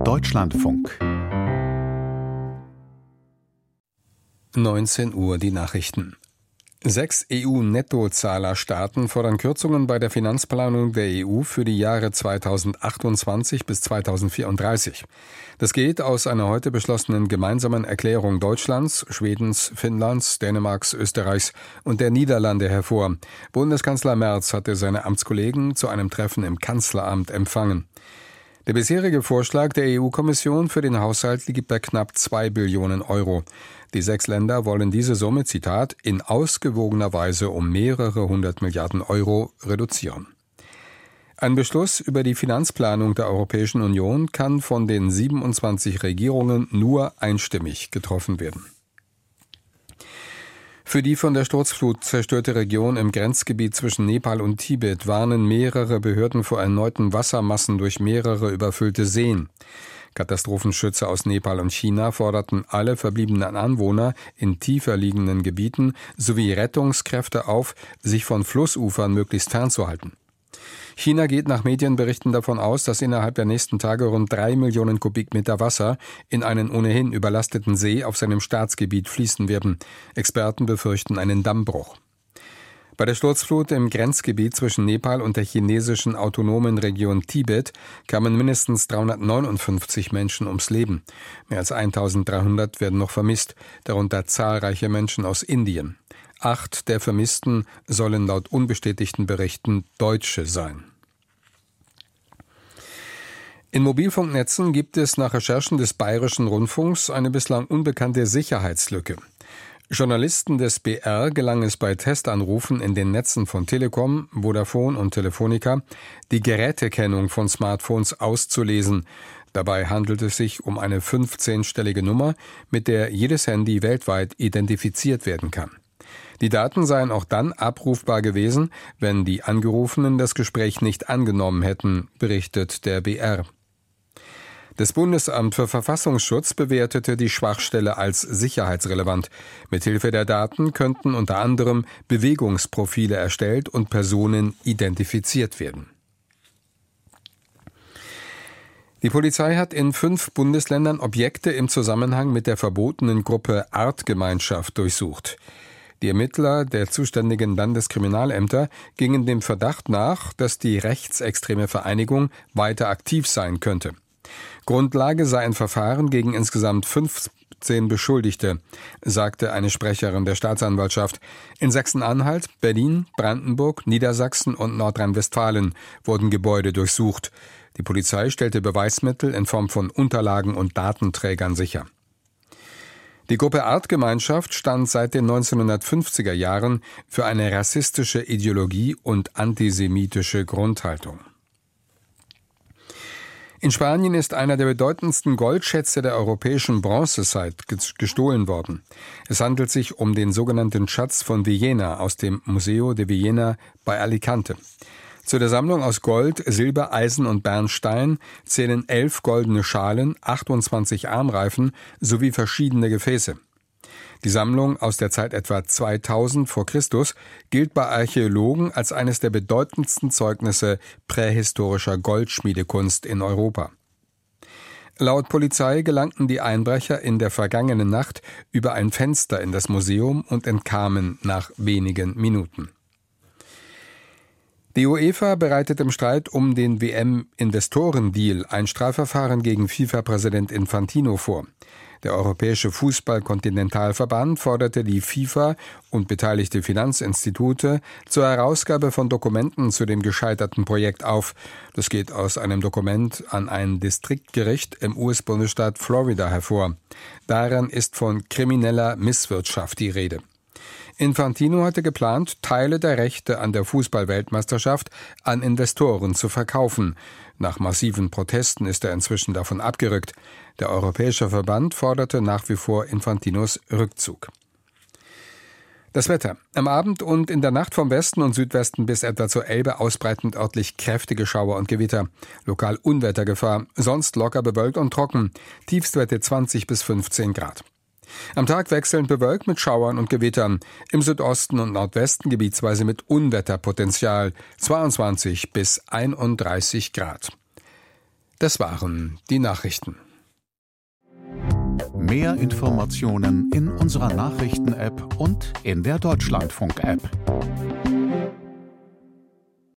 Deutschlandfunk. 19 Uhr die Nachrichten. 6 EU-Nettozahlerstaaten fordern Kürzungen bei der Finanzplanung der EU für die Jahre 2028 bis 2034. Das geht aus einer heute beschlossenen gemeinsamen Erklärung Deutschlands, Schwedens, Finnlands, Dänemarks, Österreichs und der Niederlande hervor. Bundeskanzler Merz hatte seine Amtskollegen zu einem Treffen im Kanzleramt empfangen. Der bisherige Vorschlag der EU-Kommission für den Haushalt liegt bei knapp 2 Billionen Euro. Die 6 Länder wollen diese Summe, Zitat, in ausgewogener Weise um mehrere 100 Milliarden Euro reduzieren. Ein Beschluss über die Finanzplanung der Europäischen Union kann von den 27 Regierungen nur einstimmig getroffen werden. Für die von der Sturzflut zerstörte Region im Grenzgebiet zwischen Nepal und Tibet warnen mehrere Behörden vor erneuten Wassermassen durch mehrere überfüllte Seen. Katastrophenschützer aus Nepal und China forderten alle verbliebenen Anwohner in tiefer liegenden Gebieten sowie Rettungskräfte auf, sich von Flussufern möglichst fernzuhalten. China geht nach Medienberichten davon aus, dass innerhalb der nächsten Tage rund 3 Millionen Kubikmeter Wasser in einen ohnehin überlasteten See auf seinem Staatsgebiet fließen werden. Experten befürchten einen Dammbruch. Bei der Sturzflut im Grenzgebiet zwischen Nepal und der chinesischen autonomen Region Tibet kamen mindestens 359 Menschen ums Leben. Mehr als 1300 werden noch vermisst, darunter zahlreiche Menschen aus Indien. 8 der Vermissten sollen laut unbestätigten Berichten Deutsche sein. In Mobilfunknetzen gibt es nach Recherchen des Bayerischen Rundfunks eine bislang unbekannte Sicherheitslücke. Journalisten des BR gelang es bei Testanrufen in den Netzen von Telekom, Vodafone und Telefonica, die Gerätekennung von Smartphones auszulesen. Dabei handelt es sich um eine 15-stellige Nummer, mit der jedes Handy weltweit identifiziert werden kann. Die Daten seien auch dann abrufbar gewesen, wenn die Angerufenen das Gespräch nicht angenommen hätten, berichtet der BR. Das Bundesamt für Verfassungsschutz bewertete die Schwachstelle als sicherheitsrelevant. Mithilfe der Daten könnten unter anderem Bewegungsprofile erstellt und Personen identifiziert werden. Die Polizei hat in 5 Bundesländern Objekte im Zusammenhang mit der verbotenen Gruppe Artgemeinschaft durchsucht. Die Ermittler der zuständigen Landeskriminalämter gingen dem Verdacht nach, dass die rechtsextreme Vereinigung weiter aktiv sein könnte. Grundlage sei ein Verfahren gegen insgesamt 15 Beschuldigte, sagte eine Sprecherin der Staatsanwaltschaft. In Sachsen-Anhalt, Berlin, Brandenburg, Niedersachsen und Nordrhein-Westfalen wurden Gebäude durchsucht. Die Polizei stellte Beweismittel in Form von Unterlagen und Datenträgern sicher. Die Gruppe Artgemeinschaft stand seit den 1950er Jahren für eine rassistische Ideologie und antisemitische Grundhaltung. In Spanien ist einer der bedeutendsten Goldschätze der europäischen Bronzezeit gestohlen worden. Es handelt sich um den sogenannten Schatz von Villena aus dem Museo de Villena bei Alicante. Zu der Sammlung aus Gold, Silber, Eisen und Bernstein zählen 11 goldene Schalen, 28 Armreifen sowie verschiedene Gefäße. Die Sammlung aus der Zeit etwa 2000 vor Christus gilt bei Archäologen als eines der bedeutendsten Zeugnisse prähistorischer Goldschmiedekunst in Europa. Laut Polizei gelangten die Einbrecher in der vergangenen Nacht über ein Fenster in das Museum und entkamen nach wenigen Minuten. Die UEFA bereitet im Streit um den WM-Investorendeal ein Strafverfahren gegen FIFA-Präsident Infantino vor. Der Europäische Fußball-Kontinentalverband forderte die FIFA und beteiligte Finanzinstitute zur Herausgabe von Dokumenten zu dem gescheiterten Projekt auf. Das geht aus einem Dokument an ein Distriktgericht im US-Bundesstaat Florida hervor. Darin ist von krimineller Misswirtschaft die Rede. Infantino hatte geplant, Teile der Rechte an der Fußball-Weltmeisterschaft an Investoren zu verkaufen. Nach massiven Protesten ist er inzwischen davon abgerückt. Der Europäische Verband forderte nach wie vor Infantinos Rückzug. Das Wetter. Am Abend und in der Nacht vom Westen und Südwesten bis etwa zur Elbe ausbreitend örtlich kräftige Schauer und Gewitter. Lokal Unwettergefahr, sonst locker bewölkt und trocken. Tiefstwerte 20 bis 15 Grad. Am Tag wechselnd bewölkt mit Schauern und Gewittern. Im Südosten und Nordwesten gebietsweise mit Unwetterpotenzial 22 bis 31 Grad. Das waren die Nachrichten. Mehr Informationen in unserer Nachrichten-App und in der Deutschlandfunk-App.